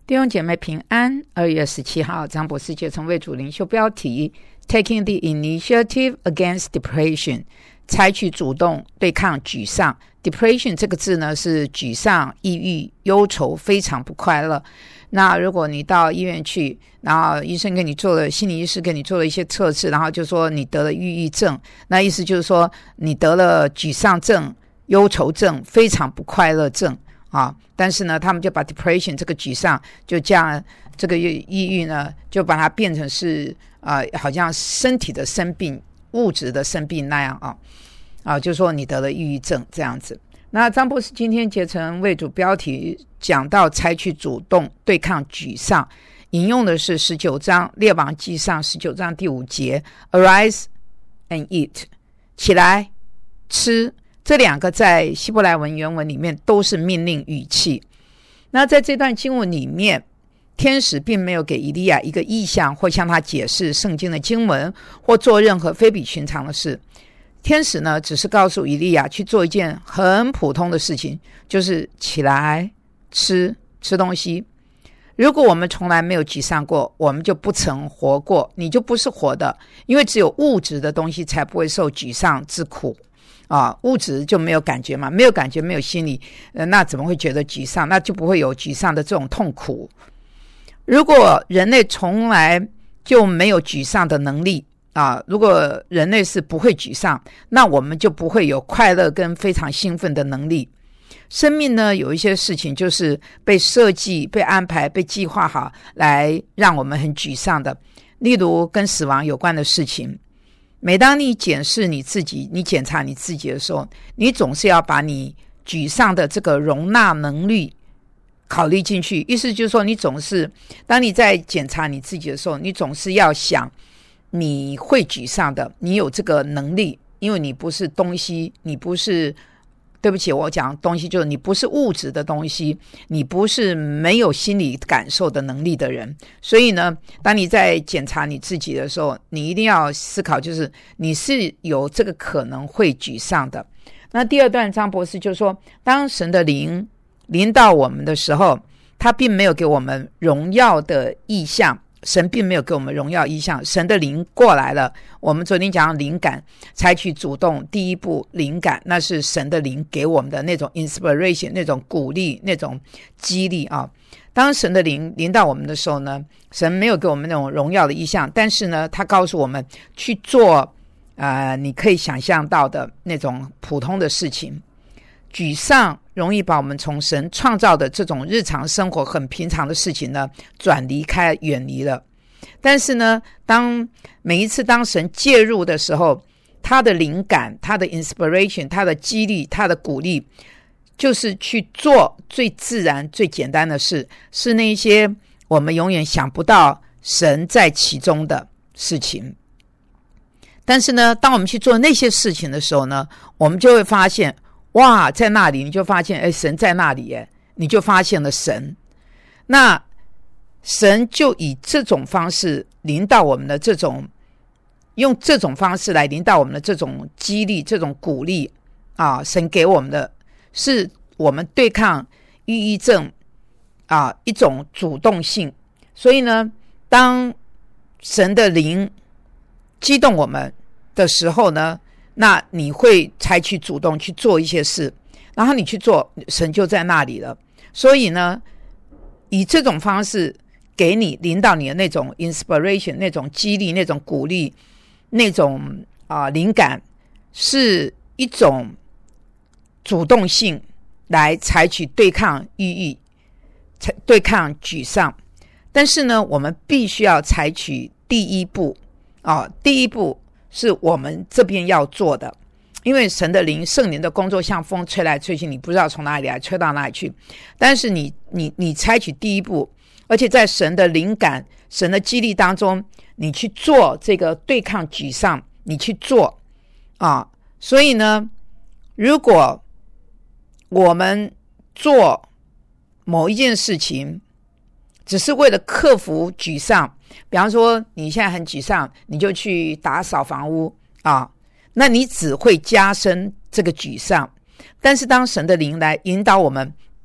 弟兄姐妹平安。2月17号，张博士节成为主灵修标题 Taking the initiative against depression， 采取主动对抗沮丧。 Depression 这个字呢，是沮丧、抑郁、忧愁，非常不快乐。那如果你到医院去，然后医生给你做了，心理医师给你做了一些测试，然后就说你得了抑郁症，那意思就是说你得了沮丧症、忧愁症，非常不快乐症啊。但是呢，他们就把 depression 这个沮丧，就这样这个抑郁呢，就把它变成是好像身体的生病、物质的生病那样就说你得了抑郁症这样子。那张博士今天节成为主标题讲到采取主动对抗沮丧，引用的是19章列王纪上19章第5节 Arise and eat， 起来吃。这两个在希伯来文原文里面都是命令语气。那在这段经文里面，天使并没有给以利亚一个意象，或向他解释圣经的经文，或做任何非比寻常的事。天使呢，只是告诉以利亚去做一件很普通的事情，就是起来吃东西。如果我们从来没有沮丧过，我们就不曾活过，你就不是活的。因为只有物质的东西才不会受沮丧之苦物质就没有感觉嘛，没有感觉，没有心理，那怎么会觉得沮丧？那就不会有沮丧的这种痛苦。如果人类从来就没有沮丧的能力如果人类是不会沮丧，那我们就不会有快乐跟非常兴奋的能力。生命呢，有一些事情就是被设计、被安排、被计划好来让我们很沮丧的，例如跟死亡有关的事情。每当你检视你自己，你检查你自己的时候，你总是要把你沮丧的这个容纳能力考虑进去。意思就是说，你总是当你在检查你自己的时候，你总是要想你会沮丧的，你有这个能力，因为你不是东西，你不是，对不起，我讲东西就是你不是物质的东西，你不是没有心理感受的能力的人。所以呢，当你在检查你自己的时候，你一定要思考，就是你是有这个可能会沮丧的。那第二段张博士就说，当神的灵临到我们的时候，他并没有给我们荣耀的意象，神并没有给我们荣耀意象，神的灵过来了。我们昨天讲灵感，采取主动第一步，灵感那是神的灵给我们的那种 inspiration， 那种鼓励，那种激励当神的灵临到我们的时候呢，神没有给我们那种荣耀的意象，但是呢，他告诉我们去做你可以想象到的那种普通的事情。沮丧容易把我们从神创造的这种日常生活很平常的事情呢转离开，远离了。但是呢，每一次当神介入的时候，他的灵感，他的 inspiration， 他的激励，他的鼓励，就是去做最自然最简单的事，是那些我们永远想不到神在其中的事情。但是呢，当我们去做那些事情的时候呢，我们就会发现，哇，在那里你就发现神在那里你就发现了神。那神就以这种方式临到我们的这种，用这种方式来临到我们的这种激励，这种鼓励神给我们的是我们对抗抑郁症一种主动性。所以呢，当神的灵激动我们的时候呢，那你会采取主动去做一些事，然后你去做，神就在那里了。所以呢，以这种方式给你领导你的那种 inspiration， 那种激励，那种鼓励，那种灵感，是一种主动性来采取对抗抑郁，对抗沮丧。但是呢，我们必须要采取第一步第一步是我们这边要做的。因为神的灵，圣灵的工作像风吹来吹去，你不知道从哪里来，吹到哪里去。但是你采取第一步，而且在神的灵感、神的激励当中，你去做这个对抗沮丧，你去做所以呢，如果我们做某一件事情只是为了克服沮丧，比方说你现在很沮丧，你就去打扫房屋那你只会加深这个沮丧。但是当神的灵来引导我们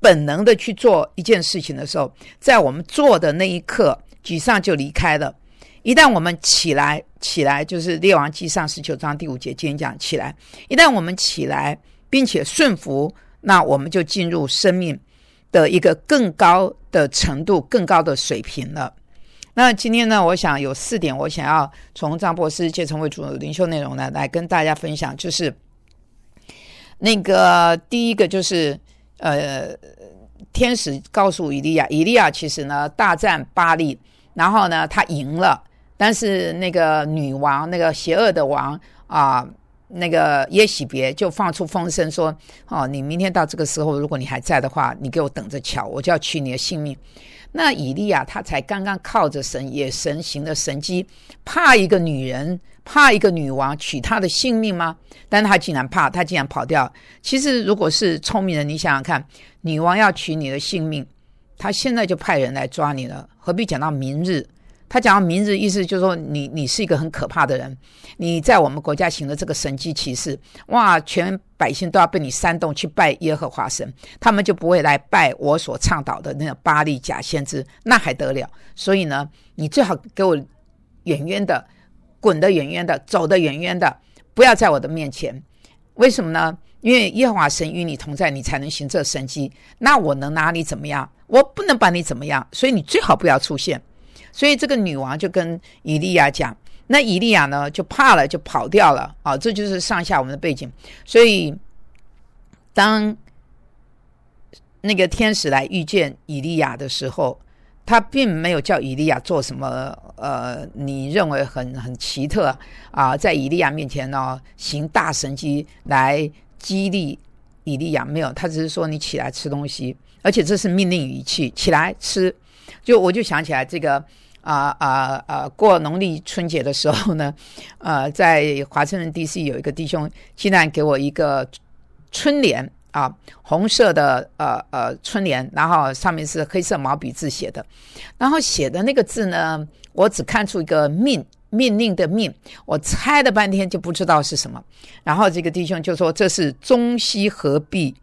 本能的去做一件事情的时候，在我们做的那一刻，沮丧就离开了。一旦我们起来，就是列王纪上19章第5节今天讲起来，一旦我们起来并且顺服，那我们就进入生命的一个更高的程度，更高的水平了。那今天呢，我想有4点我想要从张博士借成为主灵修内容呢来跟大家分享，就是那个第一个就是天使告诉以利亚其实呢大战巴力，然后呢他赢了，但是那个女王，那个邪恶的王那个耶洗别就放出风声说，你明天到这个时候，如果你还在的话，你给我等着瞧，我就要取你的性命。那以利亚他才刚刚靠着神行的神迹，怕一个女人，怕一个女王取他的性命吗？但他竟然怕，他竟然跑掉。其实如果是聪明人，你想想看，女王要取你的性命，他现在就派人来抓你了，何必讲到明日？他讲到明日，意思就是说你是一个很可怕的人，你在我们国家行的这个神迹奇事，哇，全百姓都要被你煽动去拜耶和华神，他们就不会来拜我所倡导的那个巴力假先知，那还得了？所以呢，你最好给我远远的，滚得远远的，走得远远的，不要在我的面前。为什么呢？因为耶和华神与你同在，你才能行这神迹，那我能拿你怎么样？我不能把你怎么样，所以你最好不要出现。所以这个女王就跟以利亚讲，那以利亚呢就怕了，就跑掉了这就是上下我们的背景。所以当那个天使来遇见以利亚的时候，他并没有叫以利亚做什么你认为很奇特在以利亚面前呢行大神迹来激励以利亚，没有，他只是说你起来吃东西，而且这是命令语气，起来吃。我就想起来这个过农历春节的时候呢，在华盛顿 DC 有一个弟兄竟然给我一个春联红色的春联，然后上面是黑色毛笔字写的，然后写的那个字呢，我只看出一个命令的命，我猜了半天就不知道是什么。然后这个弟兄就说这是中西合璧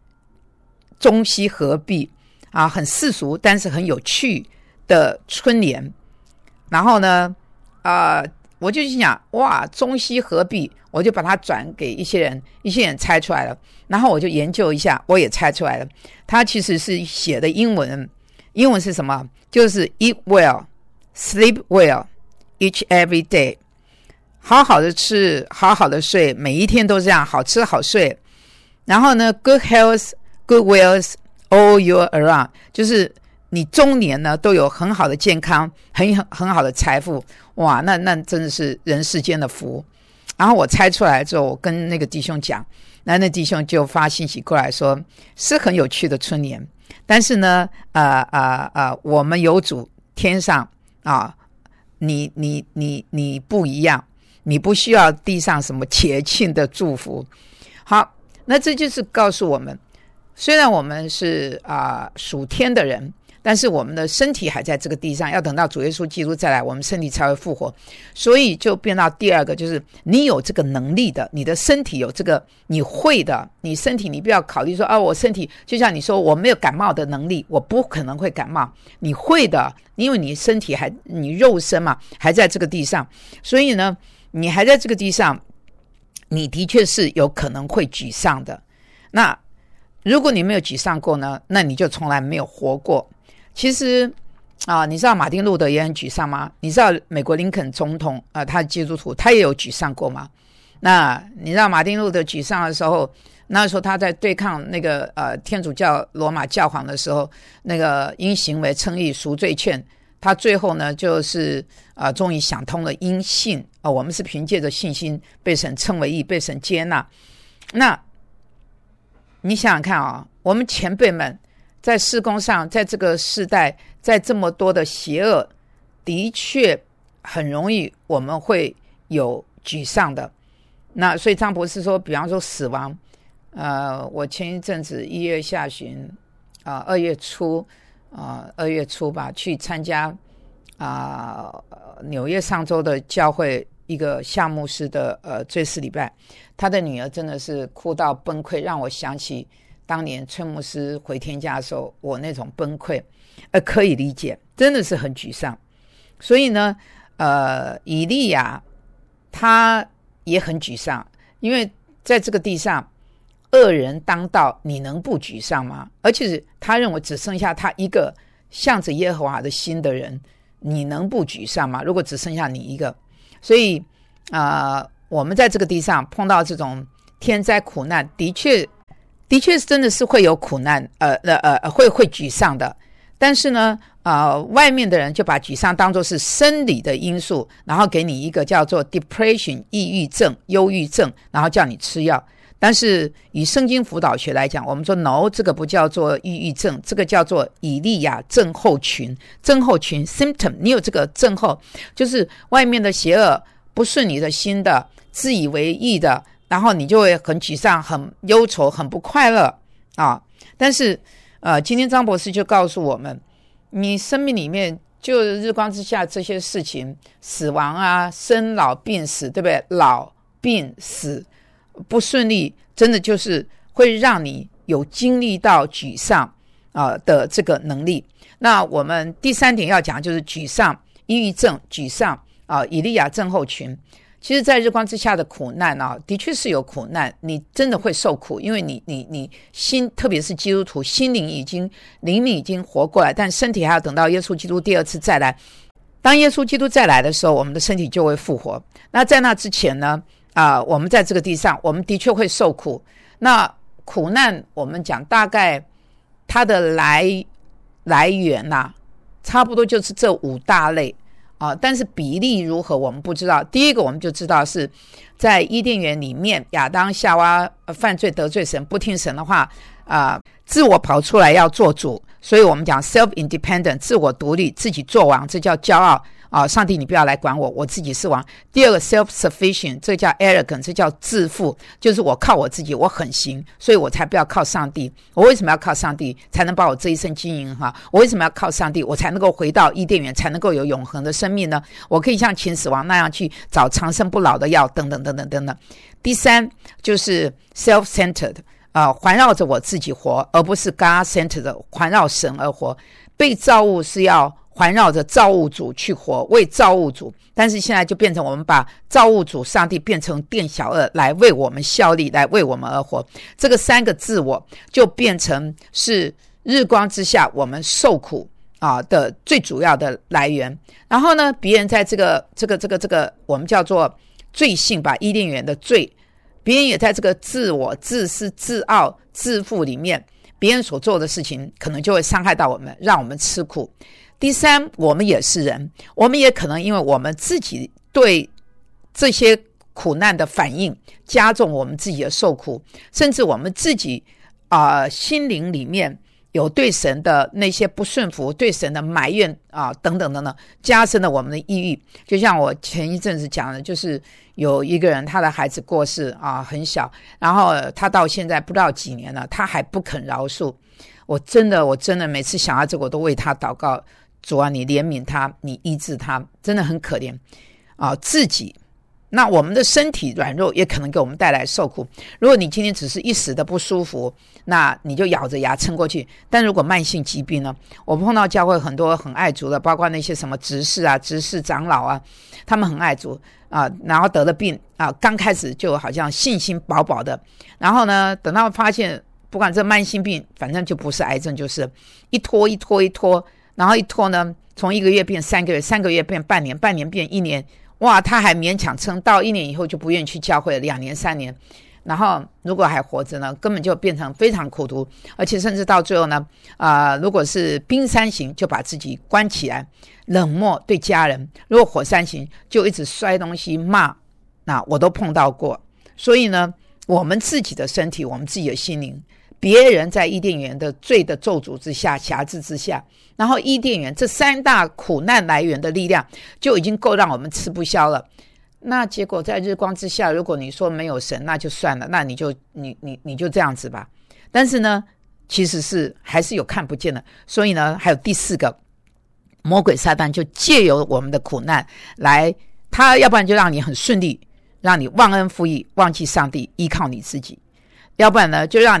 很世俗但是很有趣的春联。然后呢我就心想，哇，中西合璧，我就把它转给一些人猜出来了。然后我就研究一下，我也猜出来了，它其实是写的英文是什么？就是 eat well sleep well each every day， 好好的吃，好好的睡，每一天都这样好吃好睡。然后呢 good health good wealth all year around， 就是你中年呢都有很好的健康，很好的财富。哇，那真的是人世间的福。然后我猜出来之后，我跟那个弟兄讲，那弟兄就发信息过来说，是很有趣的春联，但是呢我们有主天上你不一样，你不需要地上什么节庆的祝福。好，那这就是告诉我们，虽然我们是属天的人，但是我们的身体还在这个地上，要等到主耶稣基督再来，我们身体才会复活。所以就变到第二个，就是你有这个能力的，你的身体有这个你会的，你身体你不要考虑说我身体就像你说我没有感冒的能力，我不可能会感冒，你会的，因为你身体你肉身嘛还在这个地上，所以呢你还在这个地上，你的确是有可能会沮丧的。那如果你没有沮丧过呢，那你就从来没有活过。其实你知道马丁路德也很沮丧吗？你知道美国林肯总统他是基督徒，他也有沮丧过吗？那你知道马丁路德沮丧的时候，那时候他在对抗那个天主教罗马教皇的时候，那个因行为称义赎罪券，他最后呢就是终于想通了，因信我们是凭借着信心被神称为义，被神接纳。那你想想看我们前辈们在事工上，在这个世代，在这么多的邪恶，的确很容易我们会有沮丧的。那所以张博士说，比方说死亡，我前一阵子1月下旬2月初吧，去参加纽约上州的教会一个夏牧师的追思礼拜，他的女儿真的是哭到崩溃，让我想起当年崔牧师回天家的时候，我那种崩溃，可以理解，真的是很沮丧。所以呢，以利亚他也很沮丧，因为在这个地上恶人当道，你能不沮丧吗？而且他认为只剩下他一个向着耶和华的心的人，你能不沮丧吗？如果只剩下你一个。所以我们在这个地上碰到这种天灾苦难，的确真的是会有苦难，会沮丧的。但是呢，外面的人就把沮丧当作是生理的因素，然后给你一个叫做 depression 抑郁症、忧郁症，然后叫你吃药。但是以圣经辅导学来讲，我们说 no， 这个不叫做抑郁症，这个叫做以利亚症候群。症候群 symptom， 你有这个症候，就是外面的邪恶不顺你的心的，自以为意的，然后你就会很沮丧、很忧愁、很不快乐啊。但是今天张博士就告诉我们，你生命里面就日光之下这些事情，死亡啊、生老病死，对不对？老病死不顺利，真的就是会让你有经历到沮丧的这个能力。那我们第3点要讲就是沮丧、抑郁症、沮丧以利亚症候群。其实在日光之下的苦难的确是有苦难，你真的会受苦，因为你心，特别是基督徒，心灵灵命已经活过来，但身体还要等到耶稣基督第2次再来。当耶稣基督再来的时候，我们的身体就会复活。那在那之前呢，我们在这个地上，我们的确会受苦。那苦难我们讲大概它的来源差不多就是这5大类但是比例如何我们不知道。第一个我们就知道是在伊甸园里面，亚当夏娃犯罪得罪神，不听神的话自我跑出来要做主，所以我们讲 self-independent， 自我独立，自己做王，这叫骄傲上帝你不要来管我，我自己是王。第二个 self-sufficient， 这叫 arrogant， 这叫自负，就是我靠我自己，我很行，所以我才不要靠上帝。我为什么要靠上帝才能把我这一生经营好？我为什么要靠上帝我才能够回到伊甸园，才能够有永恒的生命呢？我可以像秦始皇那样去找长生不老的药等等等等等等。第3就是 self-centered，环绕着我自己活，而不是 God-centered 环绕神而活。被造物是要环绕着造物主去活，为造物主。但是现在就变成我们把造物主上帝变成店小二，来为我们效力，来为我们而活。这个3个自我就变成是日光之下我们受苦的最主要的来源。然后呢，别人在这个我们叫做罪性吧，伊甸园的罪，别人也在这个自我、自私、自傲、自负里面，别人所做的事情可能就会伤害到我们，让我们吃苦。第3，我们也是人，我们也可能因为我们自己对这些苦难的反应，加重我们自己的受苦，甚至我们自己心灵里面有对神的那些不顺服，对神的埋怨等等等等，加深了我们的抑郁。就像我前一阵子讲的，就是有一个人他的孩子过世很小，然后他到现在不知道几年了，他还不肯饶恕。我真的每次想到这个，我都为他祷告，主啊，你怜悯他，你医治他，真的很可怜自己。那我们的身体软弱也可能给我们带来受苦。如果你今天只是一时的不舒服，那你就咬着牙撑过去。但如果慢性疾病呢？我碰到教会很多很爱主的，包括那些什么执事长老他们很爱主然后得了病刚开始就好像信心饱饱的，然后呢，等到发现不管这慢性病，反正就不是癌症，就是一拖，然后一拖呢，从1个月变3个月，3个月变半年，半年变1年，哇，他还勉强撑到1年以后就不愿意去教会了，2年3年，然后如果还活着呢，根本就变成非常苦毒，而且甚至到最后呢如果是冰山型就把自己关起来，冷漠对家人；如果火山型就一直摔东西骂，那我都碰到过。所以呢，我们自己的身体，我们自己的心灵，别人在伊甸园的罪的咒诅之下、辖制之下，然后伊甸园这3大苦难来源的力量就已经够让我们吃不消了。那结果在日光之下，如果你说没有神，那就算了，那你就这样子吧。但是呢，其实是还是有看不见的。所以呢，还有第4个，魔鬼撒旦就借由我们的苦难来，他要不然就让你很顺利，让你忘恩负义，忘记上帝，依靠你自己；要不然呢，就让你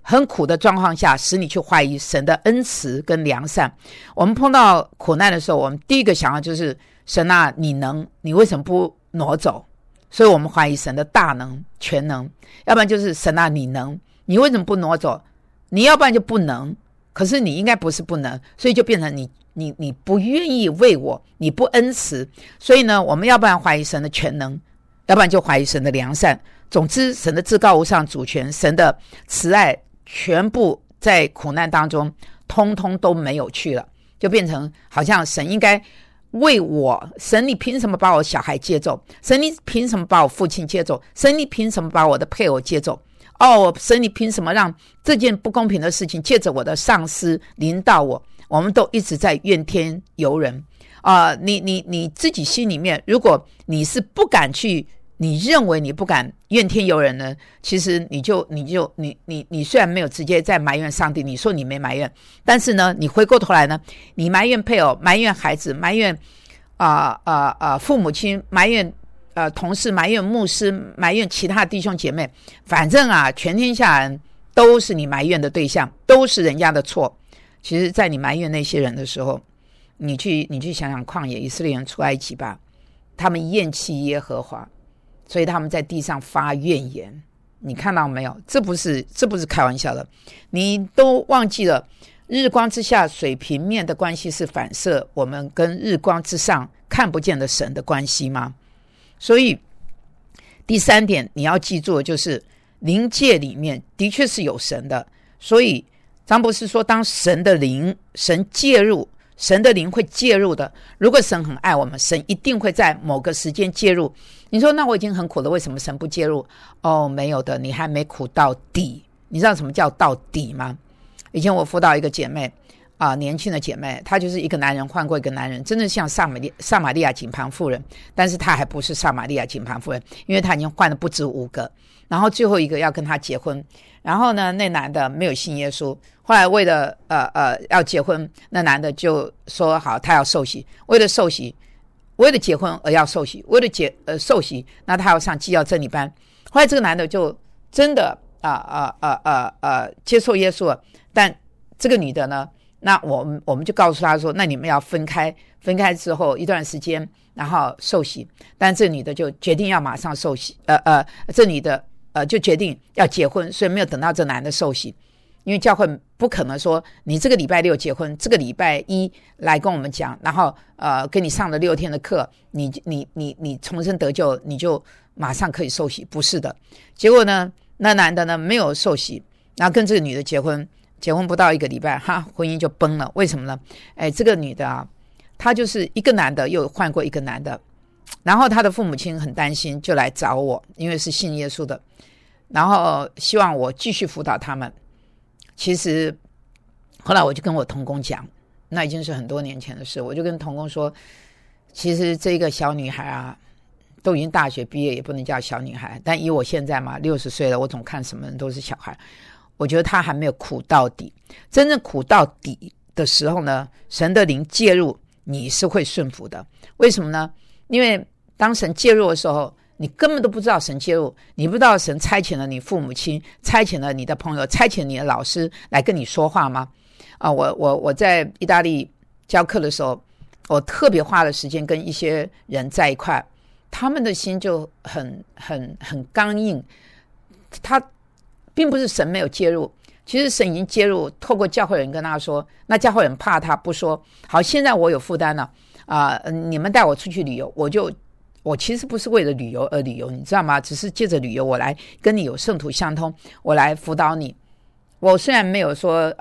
很苦的状况下，使你去怀疑神的恩慈跟良善。我们碰到苦难的时候，我们第一个想要就是神啊，你为什么不挪走？所以我们怀疑神的大能全能。要不然就是神啊，你为什么不挪走？你要不然就不能，可是你应该不是不能，所以就变成你不愿意为我，你不恩慈。所以呢，我们要不然怀疑神的全能，要不然就怀疑神的良善。总之，神的至高无上主权，神的慈爱，全部在苦难当中通通都没有去了，就变成好像神应该为我，神你凭什么把我小孩接走？神你凭什么把我父亲接走？神你凭什么把我的配偶接走？神你凭什么让这件不公平的事情借着我的上司临到我？我们都一直在怨天尤人你自己心里面，如果你是不敢去，你认为你不敢怨天尤人呢，其实你虽然没有直接在埋怨上帝，你说你没埋怨，但是呢，你回过头来呢，你埋怨配偶，埋怨孩子，埋怨父母亲，埋怨同事，埋怨牧师，埋怨其他弟兄姐妹，反正全天下人都是你埋怨的对象，都是人家的错。其实在你埋怨那些人的时候，你去想想旷野以色列人出埃及吧，他们厌弃耶和华，所以他们在地上发怨言。你看到没有？这不是开玩笑的。你都忘记了日光之下水平面的关系是反射我们跟日光之上看不见的神的关系吗？所以第三点你要记住的就是灵界里面的确是有神的。所以张博士说，当神的灵介入，神的灵会介入的。如果神很爱我们，神一定会在某个时间介入。你说那我已经很苦了，为什么神不介入？没有的，你还没苦到底。你知道什么叫到底吗？以前我辅导一个姐妹年轻的姐妹，她就是一个男人换过一个男人，真的像撒玛利亚井旁妇人，但是她还不是撒玛利亚井旁妇人，因为她已经换了不止5个，然后最后一个要跟她结婚，然后呢，那男的没有信耶稣，后来为了要结婚，那男的就说好，他要受洗，为了结婚而要受洗，为了受洗，那他要上基要真理班。后来这个男的就真的接受耶稣了，但这个女的呢，那我们就告诉他说，那你们要分开之后一段时间，然后受洗。但这女的就决定要马上受洗，这女的就决定要结婚，所以没有等到这男的受洗。因为教会不可能说你这个礼拜6结婚，这个礼拜1来跟我们讲，然后跟你上了6天的课，你重生得救，你就马上可以受洗，不是的。结果呢，那男的呢没有受洗，然后跟这个女的结婚不到1个礼拜，婚姻就崩了。为什么呢？这个女的她就是一个男的又换过一个男的，然后她的父母亲很担心，就来找我，因为是信耶稣的，然后希望我继续辅导他们。其实后来我就跟我同工讲，那已经是很多年前的事，我就跟同工说，其实这个小女孩都已经大学毕业，也不能叫小女孩，但以我现在嘛60岁了，我总看什么人都是小孩，我觉得她还没有苦到底。真正苦到底的时候呢，神的灵介入，你是会顺服的。为什么呢？因为当神介入的时候，你根本都不知道神介入，你不知道神差遣了你父母亲，差遣了你的朋友，差遣你的老师来跟你说话吗？我在意大利教课的时候，我特别花了时间跟一些人在一块，他们的心就很刚硬。他并不是神没有介入，其实神已经介入，透过教会人跟他说，那教会人怕他不说，好，现在我有负担了你们带我出去旅游，我其实不是为了旅游而旅游，你知道吗？只是借着旅游我来跟你有圣徒相通，我来辅导你。我虽然没有说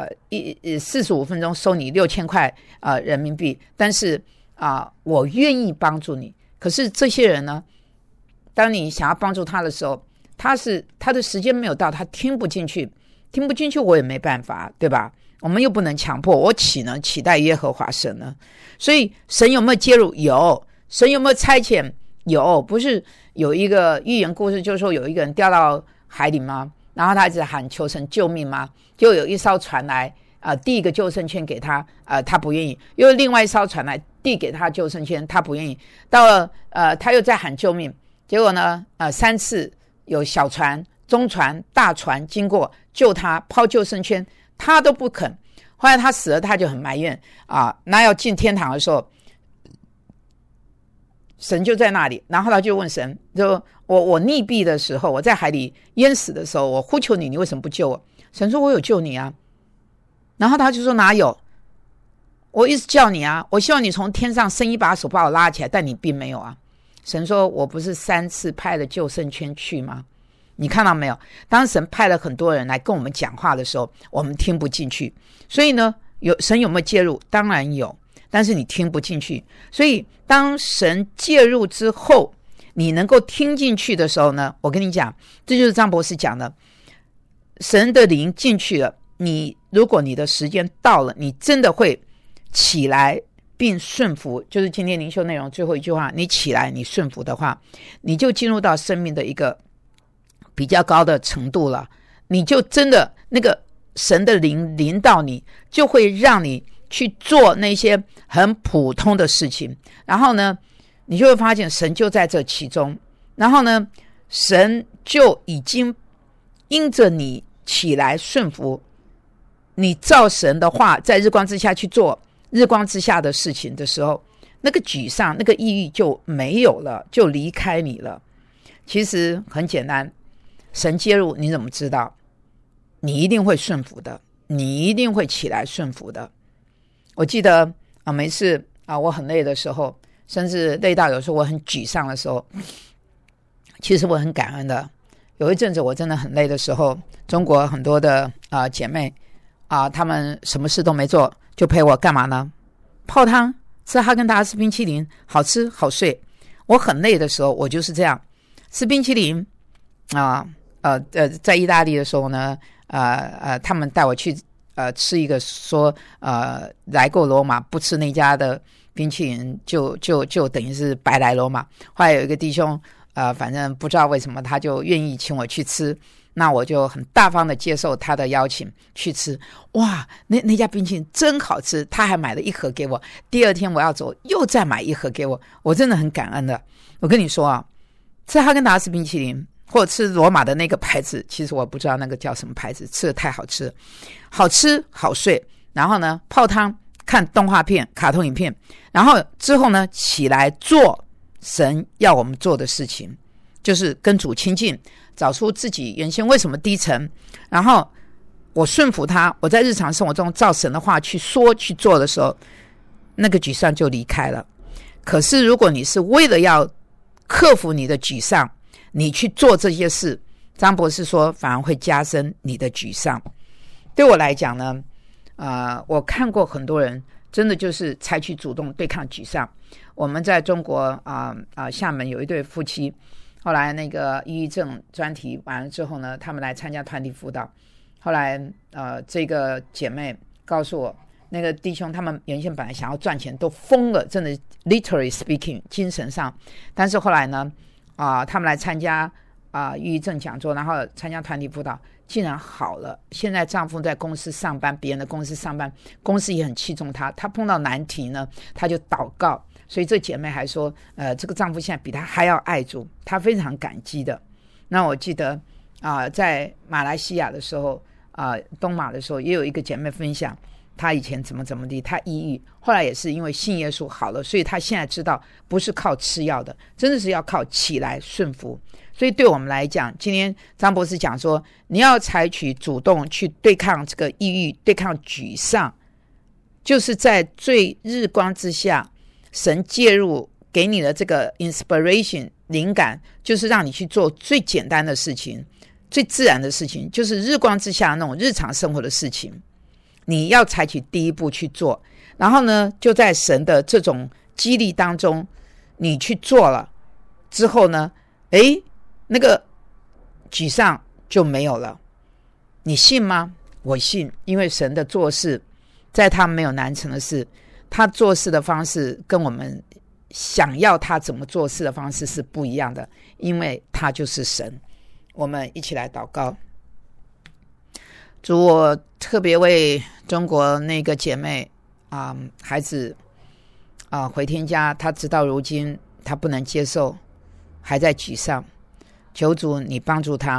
45分钟收你6000块人民币，但是我愿意帮助你。可是这些人呢，当你想要帮助他的时候，他的时间没有到，他听不进去我也没办法，对吧？我们又不能强迫，我岂能期待耶和华神呢？所以神有没有介入？有。神有没有差遣？有。不是有一个寓言故事，就是说有一个人掉到海里吗？然后他一直喊求神救命吗？就有一艘船来递一个救生圈给他，他不愿意。又另外一艘船来递给他救生圈，他不愿意。到了他又在喊救命，结果呢3次有小船中船大船经过救他，抛救生圈，他都不肯。后来他死了，他就很埋怨啊。那要进天堂的时候，神就在那里，然后他就问神，就我溺毙的时候，我在海里淹死的时候，我呼求你，你为什么不救我？神说我有救你啊。然后他就说哪有，我一直叫你啊，我希望你从天上伸一把手把我拉起来，但你并没有啊。神说我不是3次派了救生圈去吗？你看到没有，当神派了很多人来跟我们讲话的时候，我们听不进去。所以呢，神有没有介入？当然有，但是你听不进去。所以当神介入之后，你能够听进去的时候呢，我跟你讲，这就是张博士讲的，神的灵进去了，如果你的时间到了，你真的会起来并顺服。就是今天灵修内容最后一句话，你起来你顺服的话，你就进入到生命的一个比较高的程度了，你就真的那个神的灵临到你，就会让你去做那些很普通的事情，然后呢你就会发现神就在这其中，然后呢神就已经因着你起来顺服，你照神的话在日光之下去做日光之下的事情的时候，那个沮丧那个抑郁就没有了，就离开你了。其实很简单，神介入你怎么知道？你一定会顺服的，你一定会起来顺服的。我记得每次我很累的时候，甚至累到有时候我很沮丧的时候，其实我很感恩的。有一阵子我真的很累的时候，中国很多的姐妹她们什么事都没做，就陪我干嘛呢？泡汤，吃哈根达斯冰淇淋，好吃好睡。我很累的时候，我就是这样吃冰淇淋在意大利的时候呢，他们带我去吃一个说来过罗马不吃那家的冰淇淋就等于是白来罗马。后来有一个弟兄反正不知道为什么他就愿意请我去吃，那我就很大方的接受他的邀请去吃。哇，那家冰淇淋真好吃，他还买了一盒给我，第二天我要走又再买一盒给我，我真的很感恩的。我跟你说吃哈根达斯冰淇淋或者吃罗马的那个牌子，其实我不知道那个叫什么牌子，吃的太好吃，好吃好睡。然后呢泡汤，看动画片卡通影片，然后之后呢起来做神要我们做的事情，就是跟主亲近，找出自己原先为什么低沉，然后我顺服他，我在日常生活中照神的话去说去做的时候，那个沮丧就离开了。可是如果你是为了要克服你的沮丧，你去做这些事，张博士说反而会加深你的沮丧。对我来讲呢我看过很多人真的就是采取主动对抗沮丧。我们在中国厦门有一对夫妻，后来那个抑郁症专题完了之后呢，他们来参加团体辅导。后来这个姐妹告诉我，那个弟兄他们原先本来想要赚钱都疯了，真的 literally speaking 精神上，但是后来呢他们来参加抑郁症讲座，然后参加团体辅导，竟然好了。现在丈夫在公司上班，别人的公司上班，公司也很器重他，他碰到难题呢他就祷告。所以这姐妹还说这个丈夫现在比她还要爱主，她非常感激的。那我记得在马来西亚的时候东马的时候，也有一个姐妹分享她以前怎么地，她抑郁，后来也是因为信耶稣好了，所以她现在知道不是靠吃药的，真的是要靠起来顺服。所以对我们来讲，今天张博士讲说，你要采取主动去对抗这个抑郁，对抗沮丧，就是在最日光之下，神介入给你的这个 inspiration 灵感，就是让你去做最简单的事情，最自然的事情，就是日光之下那种日常生活的事情，你要采取第一步去做。然后呢就在神的这种激励当中，你去做了之后呢那个沮丧就没有了。你信吗？我信，因为神的做事在他没有难成的事，他做事的方式跟我们想要他怎么做事的方式是不一样的，因为他就是神。我们一起来祷告。主，我特别为中国那个姐妹孩子回天家，他直到如今他不能接受，还在沮丧，求主你帮助他，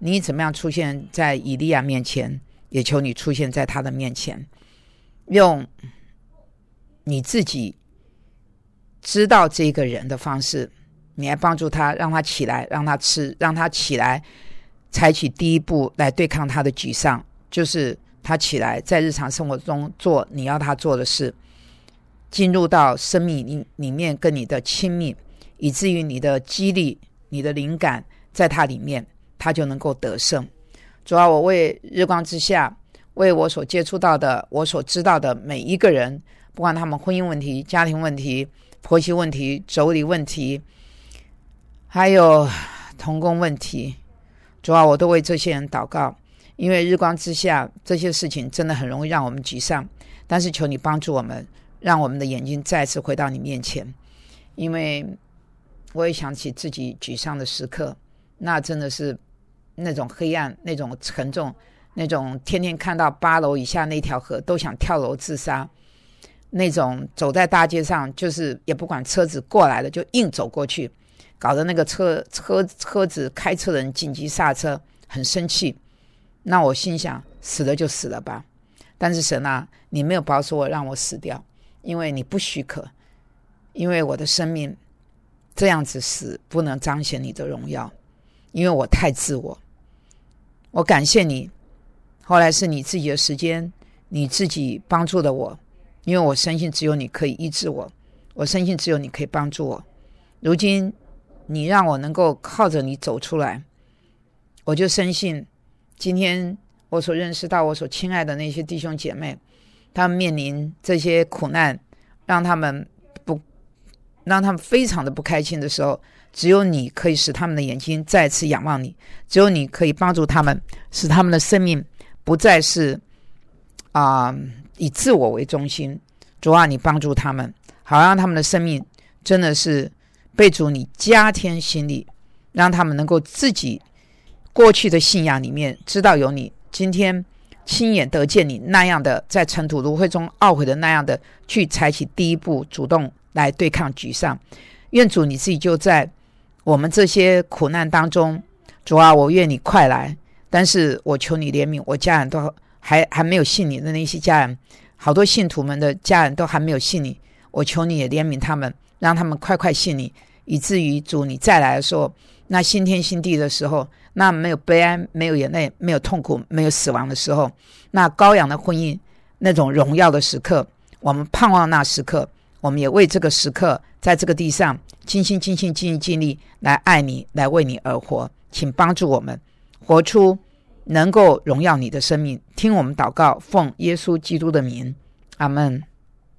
你怎么样出现在以利亚面前，也求你出现在他的面前，用你自己知道这个人的方式，你来帮助他，让他起来，让他吃，让他起来采取第一步来对抗他的沮丧，就是他起来在日常生活中做你要他做的事，进入到生命里面跟你的亲密，以至于你的激励，你的灵感在他里面，他就能够得胜。主啊，我为日光之下，为我所接触到的，我所知道的每一个人，不管他们婚姻问题、家庭问题、婆媳问题、妯娌问题，还有同工问题，主啊，我都为这些人祷告。因为日光之下这些事情真的很容易让我们沮丧，但是求你帮助我们，让我们的眼睛再次回到你面前。因为我也想起自己沮丧的时刻，那真的是那种黑暗，那种沉重，那种天天看到8楼以下那条河都想跳楼自杀，那种走在大街上就是也不管车子过来了就硬走过去，搞得那个车子开车的人紧急刹车，很生气。那我心想，死了就死了吧，但是神啊，你没有保守我让我死掉，因为你不许可，因为我的生命这样子死不能彰显你的荣耀，因为我太自我。我感谢你，后来是你自己的时间，你自己帮助了我，因为我深信只有你可以医治我，我深信只有你可以帮助我。如今你让我能够靠着你走出来，我就深信今天我所认识到我所亲爱的那些弟兄姐妹，他们面临这些苦难，让他们非常的不开心的时候，只有你可以使他们的眼睛再次仰望你，只有你可以帮助他们，使他们的生命不再是以自我为中心。主啊，你帮助他们，好让他们的生命真的是被主你加添心力，让他们能够自己过去的信仰里面知道有你，今天亲眼得见你那样的在尘土炉灰中懊悔的那样的去采取第一步，主动来对抗沮丧。愿主你自己就在我们这些苦难当中，主啊，我愿你快来，但是我求你怜悯我家人都还没有信你的那些家人，好多信徒们的家人都还没有信你，我求你也怜悯他们，让他们快快信你，以至于主你再来的时候，那新天新地的时候，那没有悲哀，没有眼泪，没有痛苦，没有死亡的时候，那羔羊的婚姻那种荣耀的时刻，我们盼望那时刻，我们也为这个时刻在这个地上尽心尽力来爱你，来为你而活。请帮助我们活出能够荣耀你的生命。听我们祷告，奉耶稣基督的名，阿们。